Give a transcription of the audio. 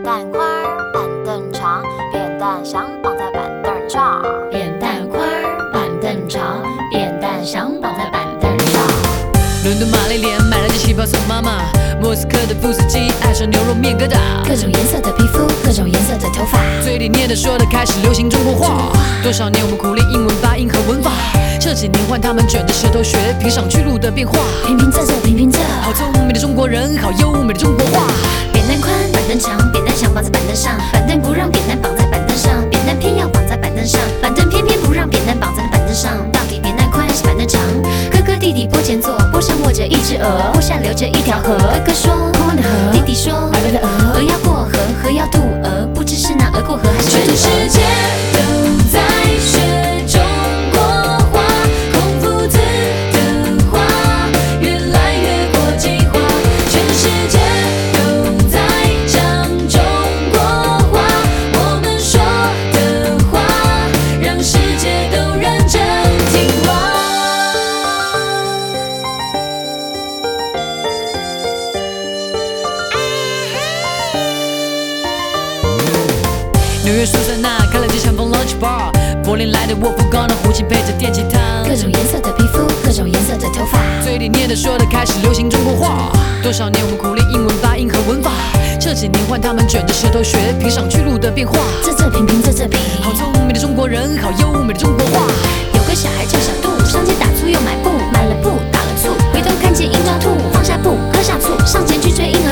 担宽儿板凳长，扁担想绑在板凳上。 扁担宽儿板凳长，扁担想绑在板凳上。 伦敦玛丽莲买了件旗袍送妈妈，莫斯科的布斯基爱上牛肉面疙瘩。 各种颜色的皮肤，各种颜色的头发， 嘴里念的说的开始流行中国话。多少年我们苦练英文发音和文法，这几年换他们卷着舌头学评上去路的变化。 平平仄仄平平仄， 好聪明的中国人，好优美的中国话。 扁担宽，板凳长，扁担想绑在板凳上，板凳不让扁担绑在板凳上，扁担偏要绑在板凳上，板凳偏偏不让扁担绑在板凳上。到底扁担宽还是板凳长？哥哥弟弟坡前坐，坡上卧着一只鹅，坡下流着一条河。哥哥说宽宽的河，弟弟说鹅的鹅，鹅要过河，河要渡鹅，不知是那鹅过河还是全世界都在学中国话，孔夫子的话越来越国际化，全世界都在讲中国话，我们说的话让世界都认真听话。 纽约苏珊娜开了间相逢 lunch bar， 柏林来的沃夫冈的胡琴配着电吉他， 各种颜色的皮肤，各种颜色的头发， 嘴里念的说的开始流行中国话。多少年我们苦练英文发音和文法，这几年换他们卷着舌头学评上去路的变化。 仄仄平平仄仄平， 好聪明的中国人，好优美的中国话。 有个小孩叫小杜，上街打醋又买布，买了布打了醋，回头看见鹰抓兔，放下布喝下醋，上前去追鹰